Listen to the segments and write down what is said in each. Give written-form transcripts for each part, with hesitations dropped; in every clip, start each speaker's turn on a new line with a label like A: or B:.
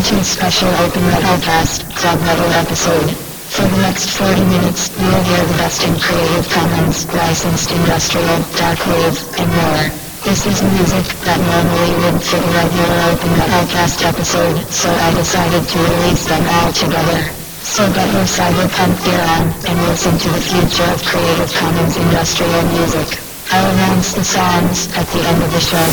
A: to a special Open Metal Cast Club Metal episode. For the next 40 minutes, you will hear the best in Creative Commons, licensed industrial, dark wave, and more. This is music that normally wouldn't fit a regular Open Metal Cast episode, so I decided to release them all together. So get your cyberpunk gear on, and listen to the future of Creative Commons industrial music. I'll announce the songs at the end of the show.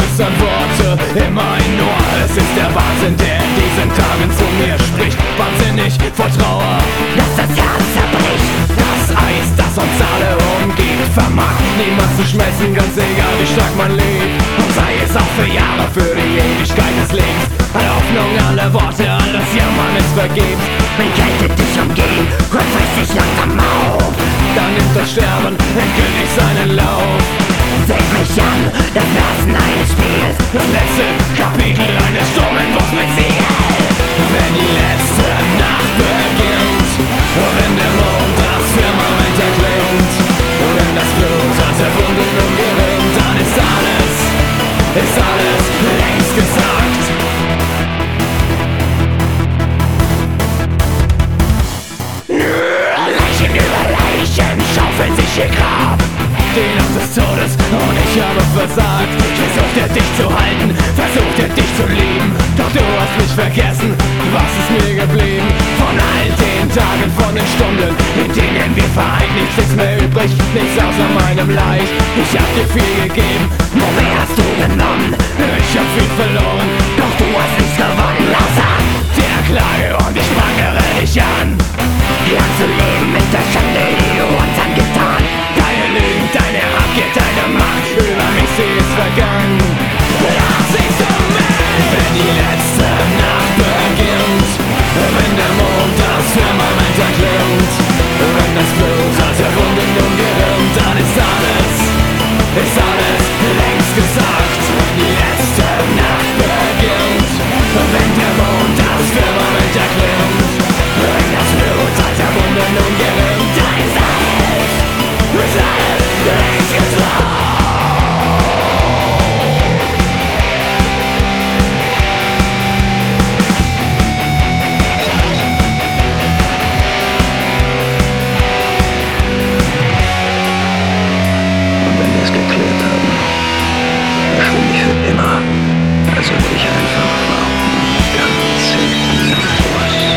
B: flüstern Worte immer ein Ohr. Es ist der Wahnsinn, der in diesen Tagen zu mir spricht. Wahnsinnig vor Trauer, dass das Herz zerbricht. Das Eis, das uns alle umgibt, vermag niemand zu schmelzen, ganz egal wie stark man lebt. Und sei es auch für Jahre, für die Ewigkeit des Lebens. Alle Hoffnung, alle Worte, alles Jammern ist vergebens.
C: Wenn Kälte dich umgeht und frisst dich langsam auf,
B: dann nimmt das Sterben endgültig seinen Lauf.
C: Seht mich an, das Lassen eines Spiels,
B: das letzte Kapitel eines Sturmenbruchs mit Ziel. Wenn die letzte Nacht beginnt, wenn der Mond das Firmament erklimmt, wenn das Blut aus der Wunde nun gerinnt, dann ist alles längst gesagt.
C: Leichen über Leichen schaufeln sich ihr Grab.
B: Die Nacht des Todes und ich habe versagt. Ich versuchte dich zu halten, versuchte dich zu lieben, doch du hast mich vergessen. Was ist mir geblieben von all den Tagen, von den Stunden, in denen wir vereint? Nichts ist mehr übrig, nichts außer meinem Leid. Ich hab dir viel gegeben,
C: Nur wer hast du genommen?
B: ich hab viel verloren,
C: Doch du hast nichts gewonnen, außer
B: der Klage, und ich prangere dich an.
C: lang zu leben mit der Schande, die du uns angetan.
B: Deine Lügen, deine Habgier, deine Macht über mich, sie ist vergangen. Doch siehst du mich, wenn die letzte Nacht beginnt, wenn der Mond das Firmament erklimmt, wenn das Blut aus der Wunde nun gerinnt, dann ist alles längst gesagt. Die letzte Nacht beginnt, wenn der Mond das Firmament erklimmt, wenn das Blut aus der Wunde nun gerinnt, dann ist alles längst gesagt.
D: Und wenn wir es geklärt haben, verschwinde ich für immer. Also will ich einfach warten, ganz hinten los.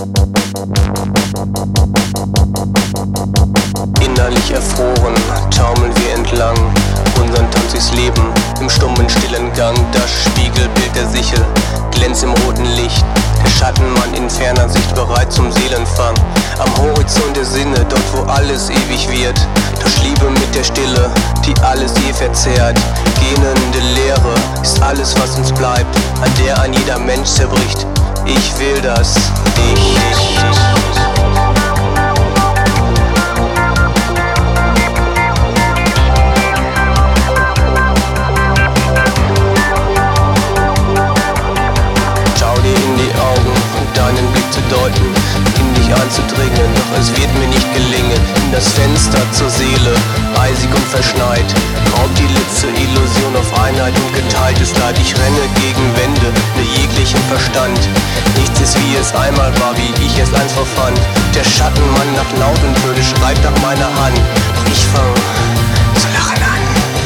E: Innerlich erfroren, taumeln wir entlang unseren Tanz durchs Leben, im stummen, stillen Gang. Das Spiegelbild der Sichel glänzt im roten Licht, der Schattenmann in ferner Sicht bereit zum Seelenfang. Am Horizont der Sinne, dort wo alles ewig wird, durch Liebe mit der Stille, die alles je verzehrt. Gähnende Leere ist alles, was uns bleibt, an der ein jeder Mensch zerbricht. Ich will das nicht. Deinen Blick zu deuten, in dich einzudringen, doch es wird mir nicht gelingen. In das Fenster zur Seele, eisig und verschneit, raubt die letzte Illusion auf Einheit und geteiltes Leid. Ich renne gegen Wände, mit jeglichem Verstand. Nichts ist wie es einmal war, wie ich es einst verfand. Der Schattenmann nach Lautentöne schreibt nach meiner Hand, doch ich fang zu lachen an.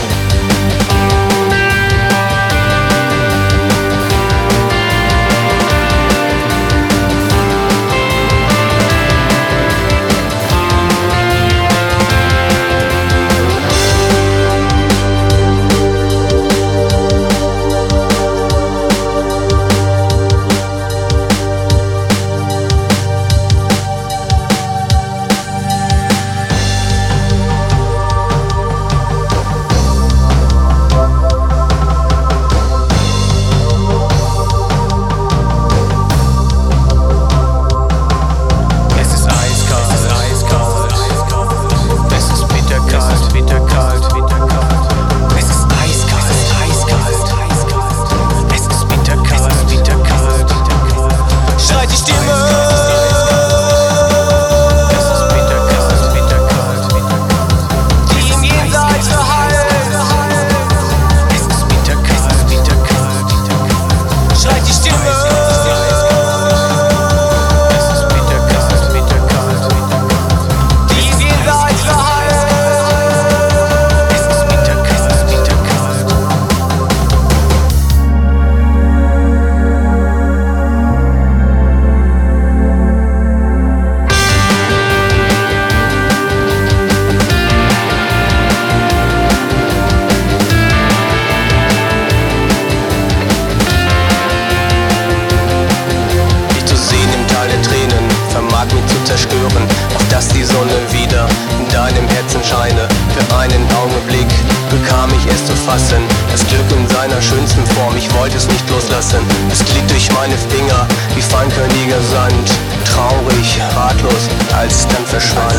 E: Das Glück in seiner schönsten Form, ich wollte es nicht loslassen. Es glitt durch meine Finger wie feinkörniger Sand. Traurig, ratlos, als es dann verschwand.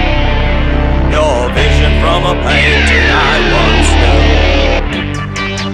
E: Your vision from a painting I once knew.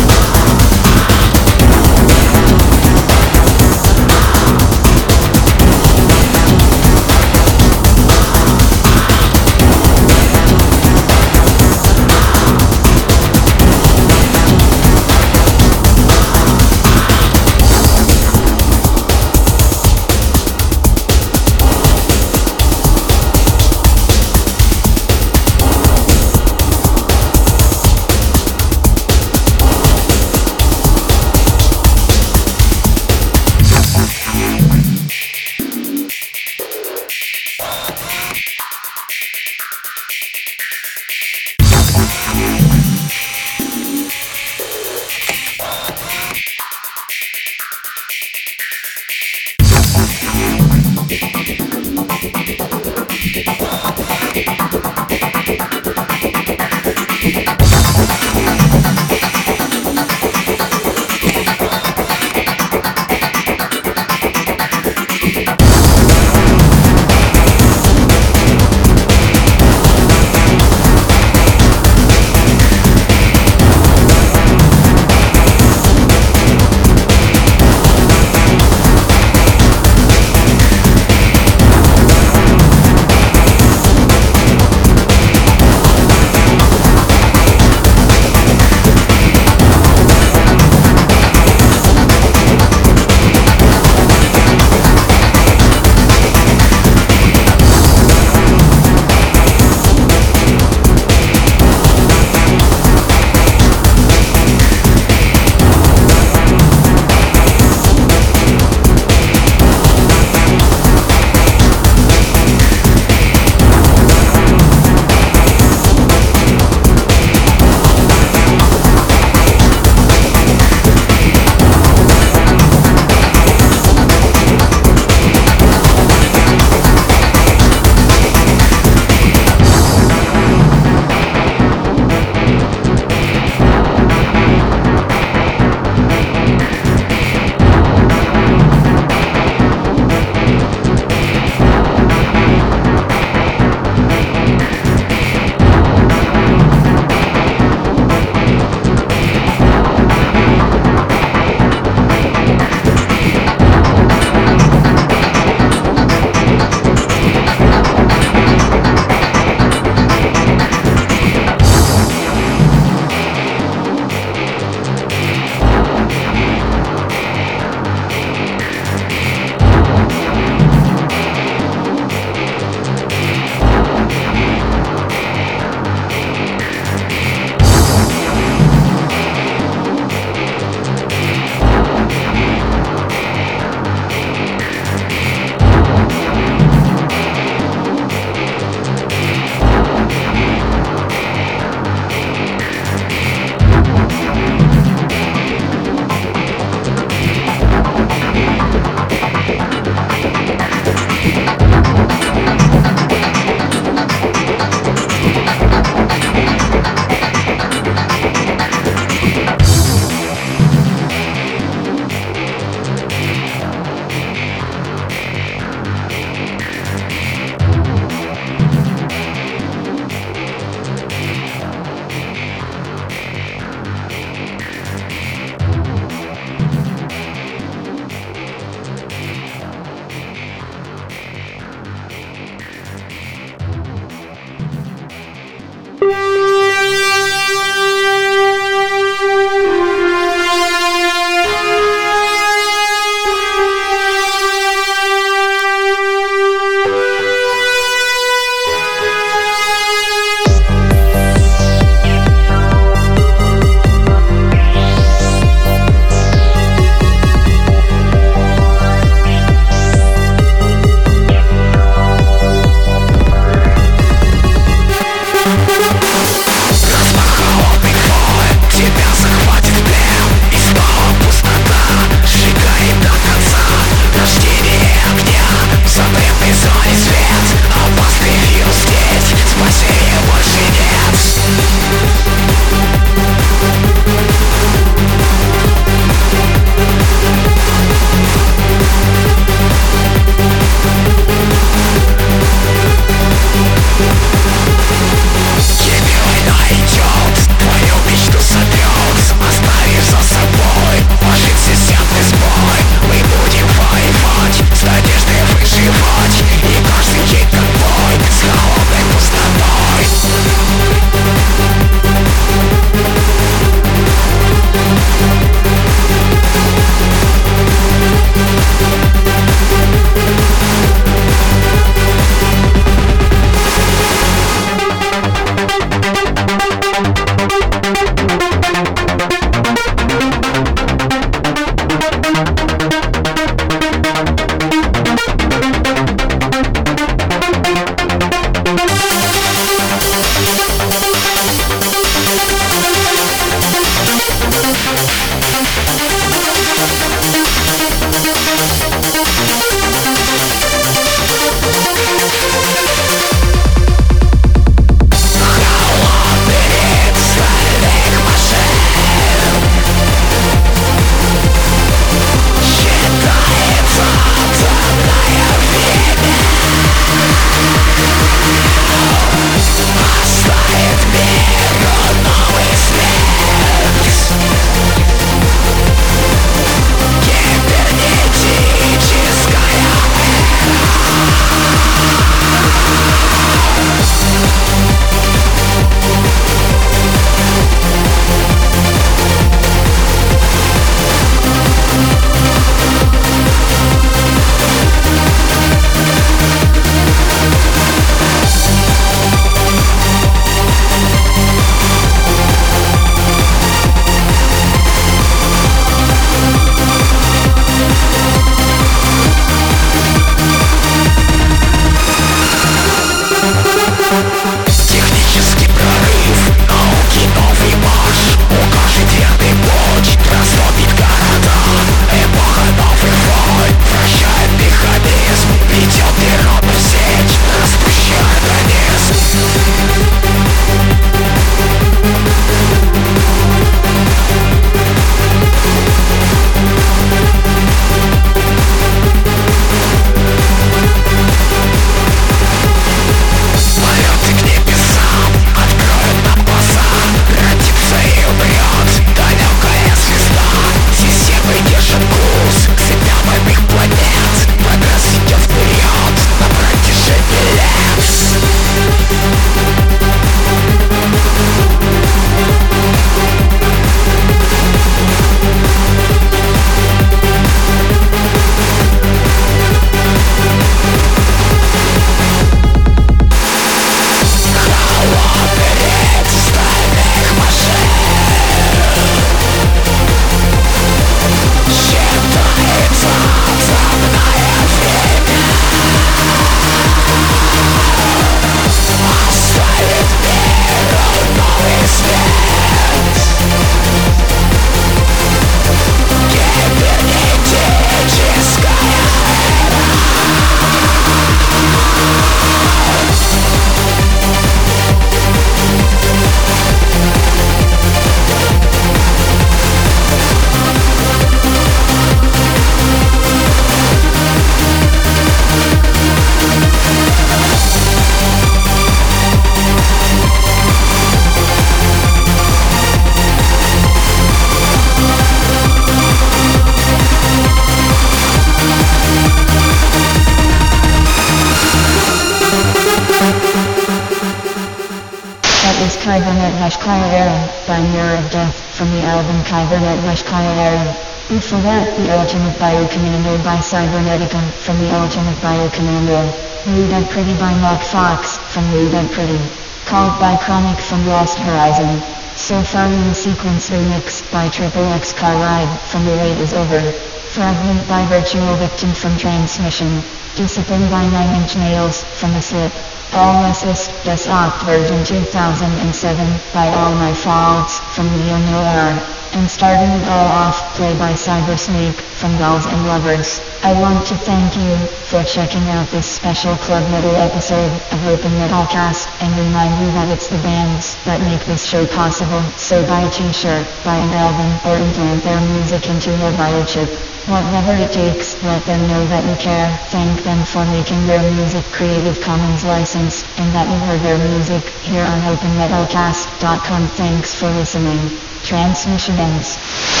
A: Kybernet-Kybernet by Mirror of Death from the album Kybernet-Kybernet. Before that, The Ultimate Biocommando by Cybernetica from the Ultimate Biocommando. Rude and Pretty by Mark Fox from Rude and Pretty. Called by Chronic from Lost Horizon. So Far in the Sequence remix by Triple X Car Ride from The Wait Is Over. Fragment by Virtual Victim from Transmission. Discipline by Nine Inch Nails from The Slip. All Assist Des Opt version 2007 by All My Faults from Leo Noir. And starting it all off, play by Cybersnake from Dolls and Lovers. I want to thank you for checking out this special Club Metal episode of Open Metalcast and remind you that it's the bands that make this show possible. So buy a t-shirt, buy an album, or implant their music into your biochip. Whatever it takes, let them know that you care. Thank them for making their music Creative Commons licensed and that you heard their music here on OpenMetalcast.com. Thanks for listening. Transmission ends.